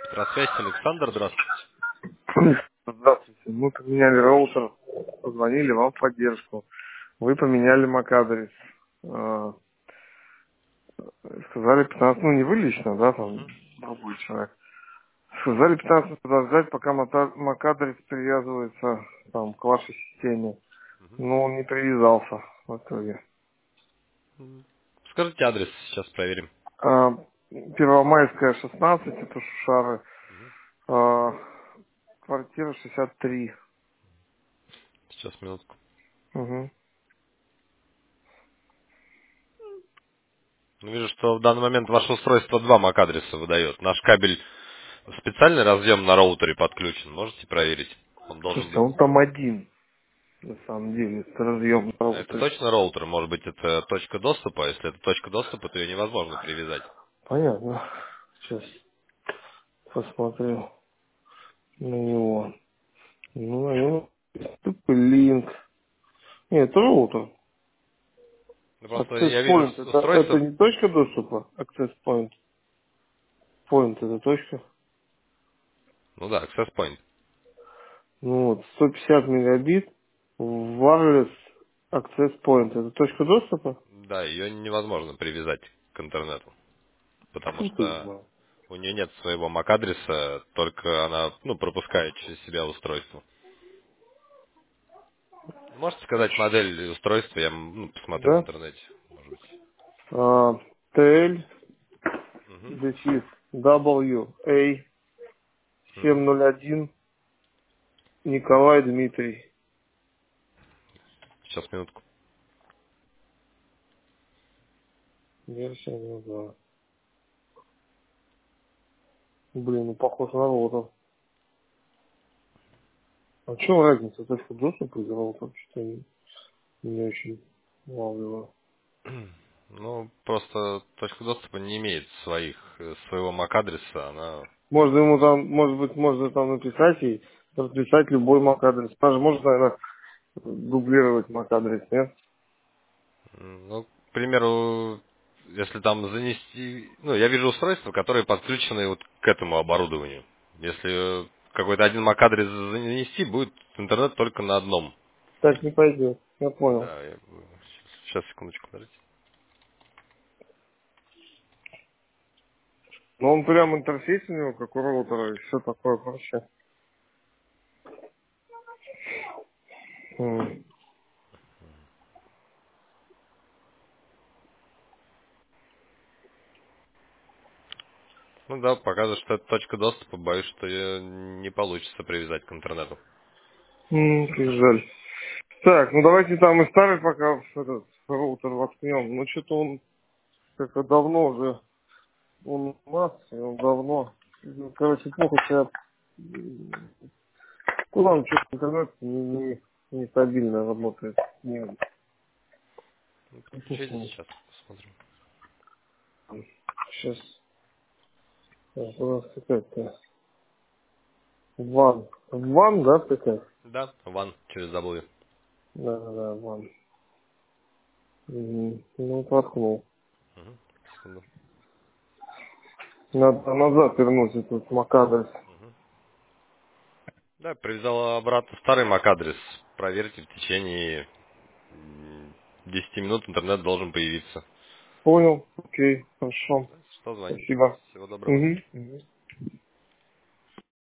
Здравствуйте, Александр, здравствуйте. Здравствуйте. Мы поменяли роутер, позвонили вам в поддержку. Вы поменяли MAC-адрес. Э, Сказали 15, ну не вы лично, да, там Мгм. другой человек. Сказали 15 минут подождать, пока MAC-адрес привязывается там, к вашей системе. Мгм. Но он не привязался в итоге. Скажите адрес, сейчас проверим. А, Первомайская, 16, это Шушары. Мгм. А, Квартира 63. Сейчас, минутку. Угу. Ну, вижу, что в данный момент ваше устройство два MAC-адреса выдает. Наш кабель в специальный разъем на роутере подключен. Можете проверить? Он должен Слушайте, быть... он там один, на самом деле, это разъем на А это роутере. точно роутер? Может быть, это точка доступа? Если это точка доступа, то ее невозможно привязать. Понятно. Сейчас посмотрю на него. Ну, наверное, линк. Нет, это роутер. Ну, просто Access я вижу point. Это устройство... не точка доступа. Access point. Point это точка. Ну да, Access Point. Ну вот, 150 мегабит. Wireless access point. Это точка доступа? Да, ее невозможно привязать к интернету, потому Фу ты что знал. у нее нет своего MAC-адреса, только она пропускает через себя устройство. Можете сказать модель устройства, я посмотрю в Да? интернете, может быть. TL Угу. дефис WA Угу. 701 Николай Дмитрий. Сейчас, минутку. Версия, ну да. Блин, ну похож на роутер. А в чем разница? Точка доступа и роутер? Что не очень улавливаю. Ну, просто точка доступа не имеет своего MAC-адреса, она... Можно ему там, может быть, можно там написать и написать любой MAC-адрес. Даже можно, наверное, дублировать MAC-адрес, нет? Ну, к примеру, если там занести... Ну, я вижу устройства, которые подключены вот к этому оборудованию. Если какой-то один MAC-адрес занести, будет интернет только на одном. Так не пойдет. Я понял. Да, сейчас, секундочку, подождите. Но он прям интерфейс у него, как у роутера, и все такое прочее. М. Ну да, показывает, что это точка доступа, боюсь, что ее не получится привязать к интернету. Как жаль. Так, ну давайте там и старый пока этот роутер воткнем. Ну что-то он как-то давно уже, он у нас, и он давно. Ну, короче, плохо себя. Куда он что интернет нестабильно работает. Ну, подключите сейчас, посмотрим. Сейчас у нас какая-то ван. Ван, да, такая? Да, ван через W. Да, да, да, ван. Ну, воткнул. Угу. Секунду. Надо назад вернуть этот MAC-адрес. Мгм. Да, привязал обратно старый MAC-адрес. Проверьте, в течение 10 минут интернет должен появиться. Понял? Окей, хорошо. Что звоните? Спасибо. Всего доброго. Угу.